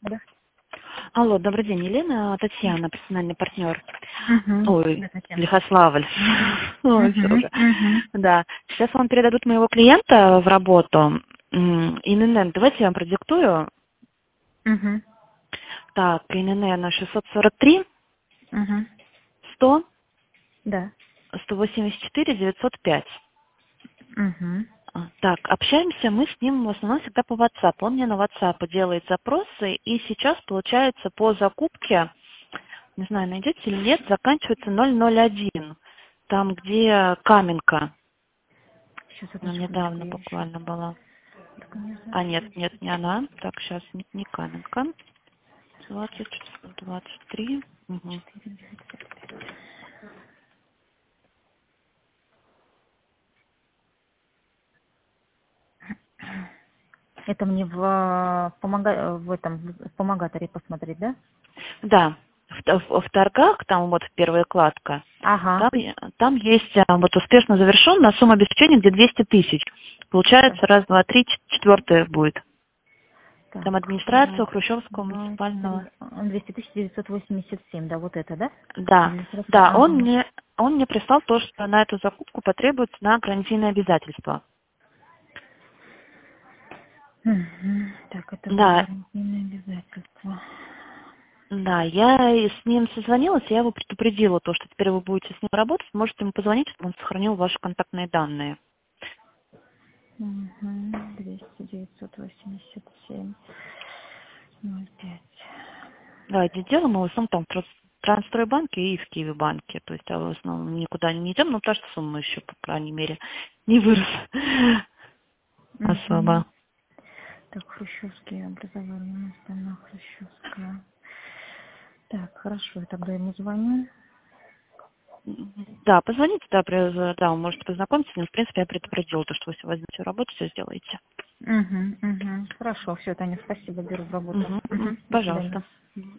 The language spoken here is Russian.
Да. Алло, добрый день, Елена, Татьяна, персональный партнер. Ой, Да, Татьяна. Лихославль. Ой, все уже. Мгм. Да. Сейчас вам передадут моего клиента в работу. ИНН, давайте я вам продиктую. Мгм. Так, ИНН 643 Мгм. 100 Да. 184 905. Мгм. Так, общаемся мы с ним в основном всегда по WhatsApp. Он мне на WhatsApp делает запросы, и сейчас, получается, по закупке, не знаю, найдете или нет, заканчивается 001. Там, где Каменка. Сейчас, одну Ну, секундочку, недавно я еще. буквально была. Только не А, нет, запись. нет, не она. Так, сейчас, не Каменка. 23. Угу. 495. Это мне в этом в помогаторе посмотреть, да? Да, в торгах, там вот первая кладка, Ага. там есть вот успешно завершенная сумма обеспечения, где 200 тысяч. Так, Получается, раз, два, три, четвертая будет. Там так. администрация Раз, Хрущевского два, муниципального. три. 200 987, да, вот это, да? Да, Администрация. да, Ага. он мне прислал то, что на эту закупку потребуется на гарантийные обязательства. Мгм. Так, это вот Да, гарантийные обязательства. да, я и с ним созвонилась, я его предупредила, то, что теперь вы будете с ним работать, можете ему позвонить, чтобы он сохранил ваши контактные данные. 200 987 05. Да, эти дела мы в основном там в Трансстройбанке и в Киевбанке, то есть в основном никуда не идем, но та же сумма еще, по крайней мере, не вырос Мгм. особо. Так, хрущевские образования, у нас там на Хрущевская. Так, хорошо, я тогда ему звоню. Да, позвоните, да, вы можете познакомиться с ним, в принципе, я предупредила, то, что вы сегодня возьмете работу, все сделаете. Угу, угу. Хорошо, все, Таня, спасибо, беру в работу. Угу. До свидания. Пожалуйста.